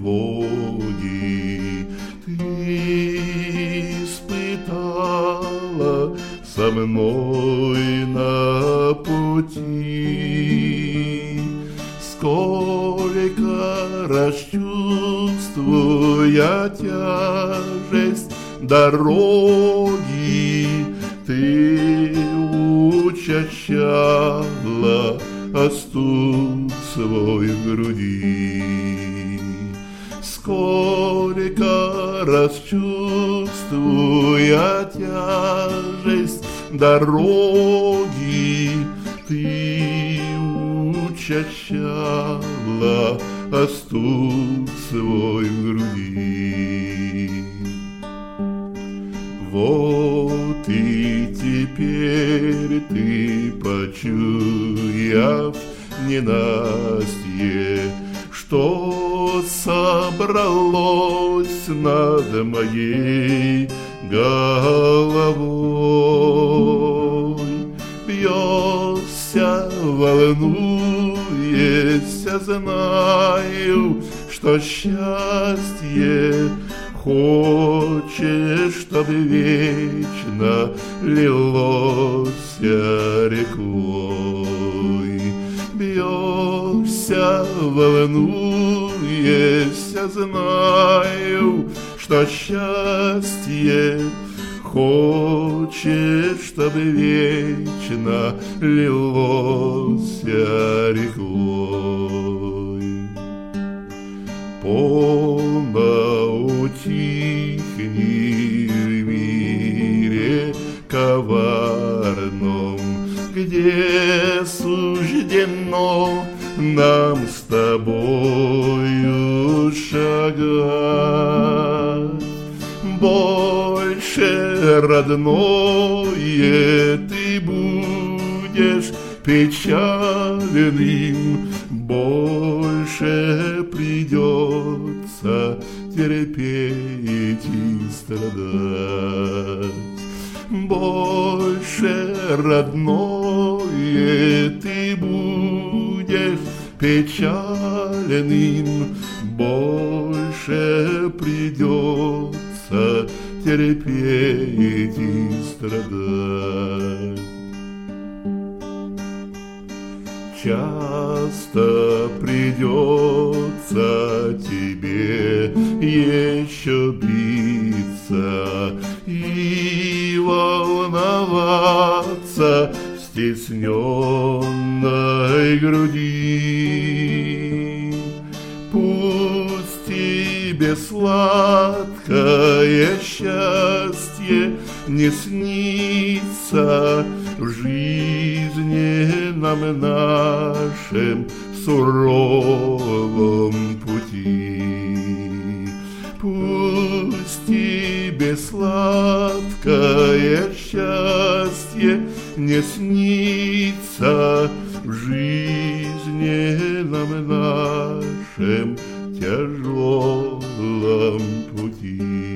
тревоги ты испытала со мной на пути. Сколько раз чувствуя тяжесть дороги, ты учащала оступ свой в груди. Сколько раз чувствуя тяжесть дороги, ты учащала оступ свой в груди. Вот и теперь ты, почуяв ненастье, что собралось над моей головой, бьешься, волнуешься, знаю, что счастье хочешь, чтобы вечно лилось рекой. Бьешься, волнуешься, знаю, что счастье хочешь, чтобы вечно лилось рекой. Полно утихни в мире коварном, где суждено нам с тобою шагать. Больше, родное, ты будешь печальным, больше придется терпеть и страдать. Больше, родное, ты будешь печальным, больше придется терпеть и страдать. Часто придется тебе еще биться и волноваться в стесненной груди. Пусть тебе сладкое счастье не снится в жизни нам нашем суровом пути. Пусть тебе сладкое счастье не снится в жизни нам нашем тяжелом пути.